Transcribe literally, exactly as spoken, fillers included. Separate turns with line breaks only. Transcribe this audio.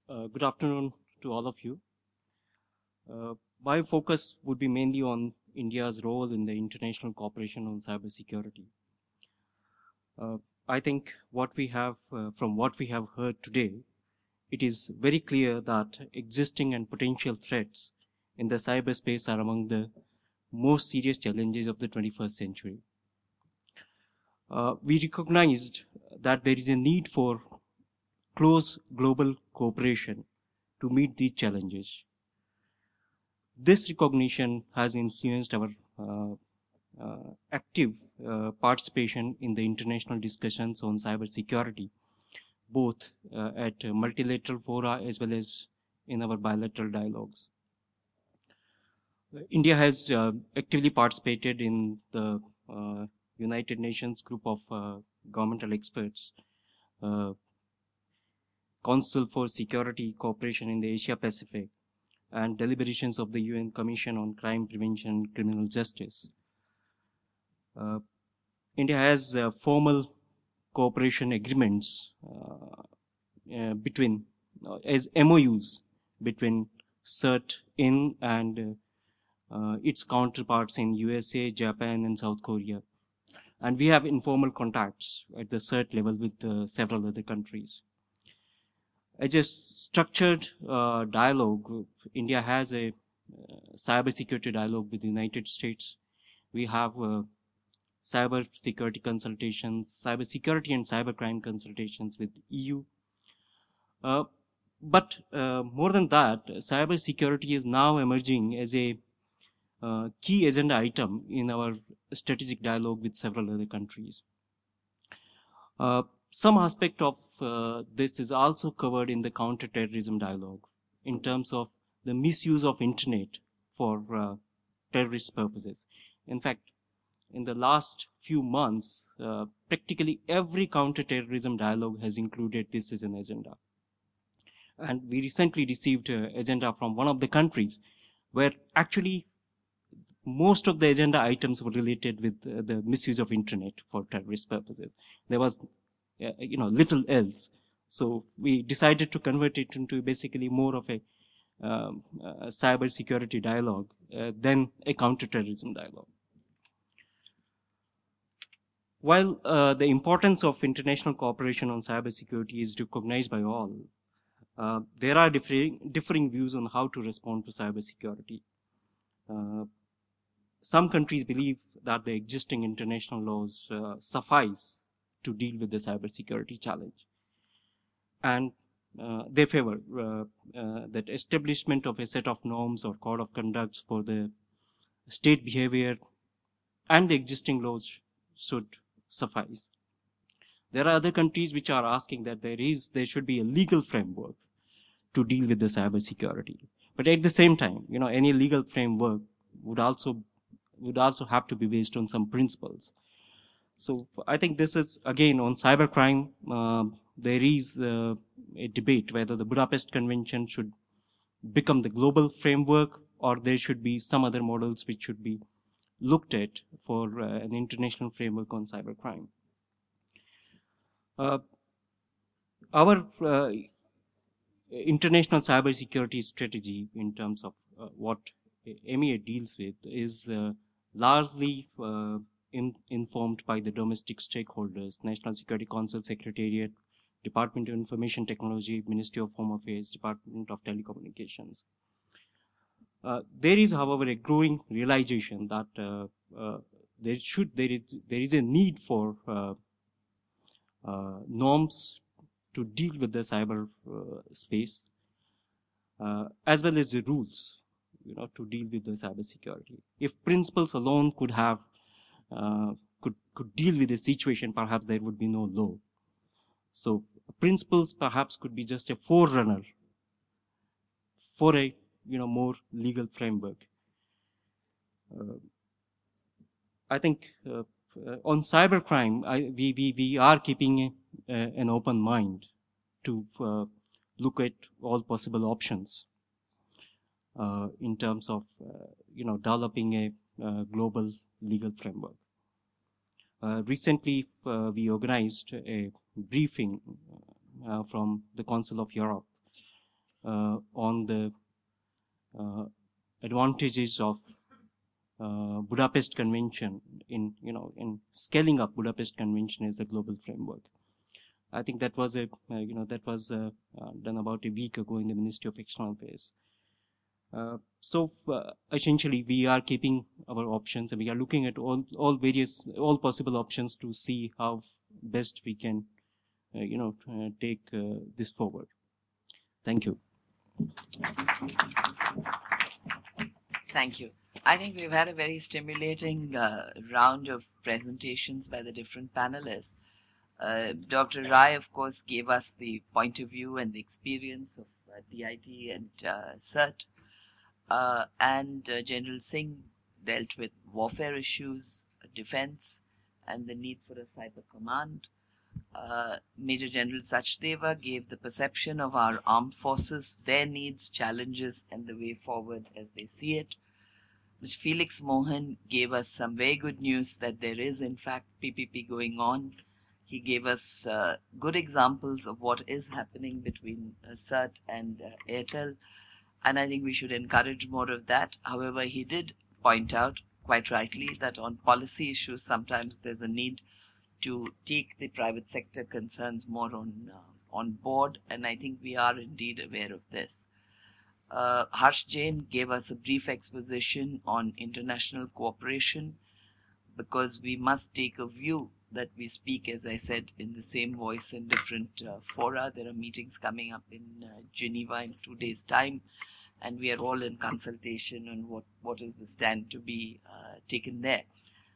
Uh, good afternoon to all of you. Uh, my focus would be mainly on India's role in the international cooperation on cybersecurity. Uh, I think what we have, uh, from what we have heard today, it is very clear that existing and potential threats in the cyberspace are among the most serious challenges of the twenty-first century. Uh, we recognized that there is a need for close global cooperation to meet these challenges. This recognition has influenced our uh, uh, active uh, participation in the international discussions on cybersecurity, both uh, at uh, multilateral fora as well as in our bilateral dialogues. India has uh, actively participated in the uh, United Nations group of uh, governmental experts, uh, Council for Security Cooperation in the Asia Pacific, and deliberations of the U N Commission on Crime Prevention and Criminal Justice. Uh, India has uh, formal cooperation agreements uh, uh, between, uh, as M O Us between CERT-In and uh, its counterparts in U S A, Japan, and South Korea. And we have informal contacts at the CERT level with uh, several other countries. As a structured uh, dialogue, India has a uh, cybersecurity dialogue with the United States. We have uh, cyber security consultations, cyber security and cybercrime consultations with E U. Uh, but uh, more than that, cyber security is now emerging as a uh, key agenda item in our strategic dialogue with several other countries. Uh, some aspect of uh, this is also covered in the counterterrorism dialogue in terms of the misuse of internet for uh, terrorist purposes. In fact, in the last few months, uh, practically every counterterrorism dialogue has included this as an agenda. And we recently received an agenda from one of the countries where actually most of the agenda items were related with uh, the misuse of internet for terrorist purposes. There was, uh, you know, little else. So we decided to convert it into basically more of a, um, a cyber security dialogue uh, than a counterterrorism dialogue. While uh, the importance of international cooperation on cybersecurity is recognized by all, uh, there are differing, differing views on how to respond to cybersecurity. Uh, some countries believe that the existing international laws uh, suffice to deal with the cybersecurity challenge. And uh, they favor uh, uh, that establishment of a set of norms or code of conducts for the state behavior and the existing laws should suffice. There are other countries which are asking that there is, there should be a legal framework to deal with the cybersecurity. But at the same time, you know, any legal framework would also would also have to be based on some principles. So I think this is again on cybercrime. Uh, there is uh, a debate whether the Budapest Convention should become the global framework or there should be some other models which should be looked at for uh, an international framework on cybercrime. Uh, our uh, international cybersecurity strategy in terms of uh, what M E A deals with is uh, largely uh, in, informed by the domestic stakeholders, National Security Council Secretariat, Department of Information Technology, Ministry of Home Affairs, Department of Telecommunications. Uh, there is, however, a growing realization that uh, uh, there should there is there is a need for uh, uh, norms to deal with the cyber uh, space, uh, as well as the rules, you know, to deal with the cyber security. If principles alone could have uh, could could deal with the situation, perhaps there would be no law. So principles perhaps could be just a forerunner for a you know more legal framework. Uh, I think uh, on cybercrime, I, we we we are keeping a, uh, an open mind to uh, look at all possible options uh, in terms of uh, you know developing a uh, global legal framework. Uh, recently, uh, we organized a briefing uh, from the Council of Europe uh, on the uh, advantages of uh, Budapest Convention in, you know, in scaling up Budapest Convention as a global framework. I think that was a, uh, you know, that was uh, uh, done about a week ago in the Ministry of External Affairs. Uh, so uh, essentially, we are keeping our options, and we are looking at all all various all possible options to see how best we can, uh, you know, uh, take uh, this forward. Thank you.
Thank you. I think we've had a very stimulating uh, round of presentations by the different panelists. Uh, Doctor Rai, of course, gave us the point of view and the experience of uh, D I T and uh, CERT. Uh, and uh, General Singh dealt with warfare issues, defense, and the need for a cyber command. Uh, Major General Sachdeva gave the perception of our armed forces, their needs, challenges, and the way forward as they see it. Mister Felix Mohan gave us some very good news that there is, in fact, P P P going on. He gave us uh, good examples of what is happening between uh, CERT and uh, Airtel, and I think we should encourage more of that. However, he did point out, quite rightly, that on policy issues, sometimes there's a need to take the private sector concerns more on uh, on board, and I think we are indeed aware of this. Uh, Harsh Jain gave us a brief exposition on international cooperation, because we must take a view that we speak, as I said, in the same voice in different uh, fora. There are meetings coming up in uh, Geneva in two days' time, and we are all in consultation on what, what is the stand to be uh, taken there.